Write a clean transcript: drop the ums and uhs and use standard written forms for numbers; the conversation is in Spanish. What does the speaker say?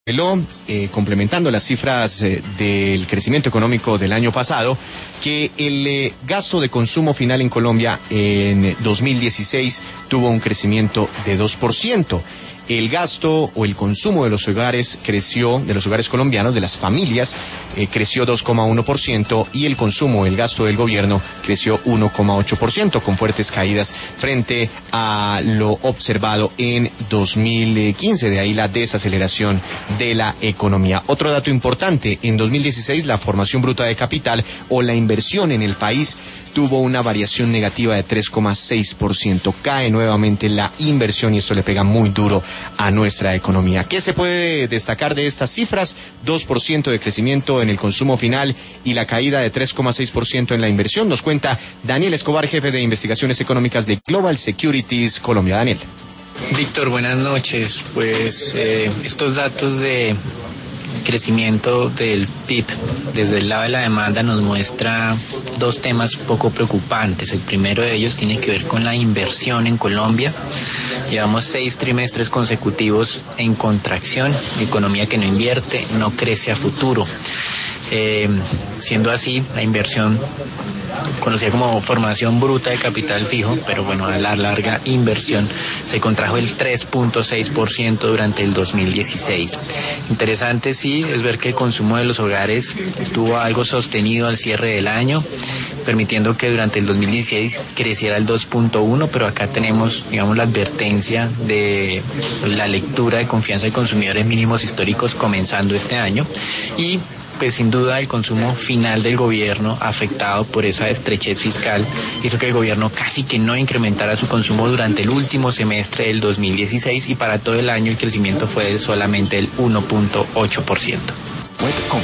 Complementando las cifras del crecimiento económico del año pasado, que el gasto de consumo final en Colombia en 2016 tuvo un crecimiento de 2%. El gasto o el consumo de los hogares creció, de los hogares colombianos, de las familias, creció 2,1%, y el consumo, el gasto del gobierno creció 1,8%, con fuertes caídas frente a lo observado en 2015, de ahí la desaceleración de la economía. Otro dato importante, en 2016 la formación bruta de capital o la inversión en el país tuvo una variación negativa de 3,6%. Cae nuevamente la inversión y esto le pega muy duro a nuestra economía. ¿Qué se puede destacar de estas cifras? 2% de crecimiento en el consumo final y la caída de 3,6% en la inversión. Nos cuenta Daniel Escobar, jefe de investigaciones económicas de Global Securities Colombia. Daniel. Víctor, buenas noches. Pues estos datos de crecimiento del PIB desde el lado de la demanda nos muestra dos temas poco preocupantes. El primero de ellos tiene que ver con la inversión en Colombia. Llevamos 6 trimestres consecutivos en contracción, economía que no invierte, no crece a futuro. Siendo así, la inversión, conocida como formación bruta de capital fijo, pero bueno, a la larga inversión, se contrajo el 3,6% durante el 2016. Interesante, sí, es ver que el consumo de los hogares estuvo algo sostenido al cierre del año, permitiendo que durante el 2016 creciera el 2,1%, pero acá tenemos, digamos, la advertencia de la lectura de confianza de consumidores mínimos históricos comenzando este año, y pues sin duda el consumo final del gobierno, afectado por esa estrechez fiscal, hizo que el gobierno casi que no incrementara su consumo durante el último semestre del 2016, y para todo el año el crecimiento fue de solamente el 1,8%.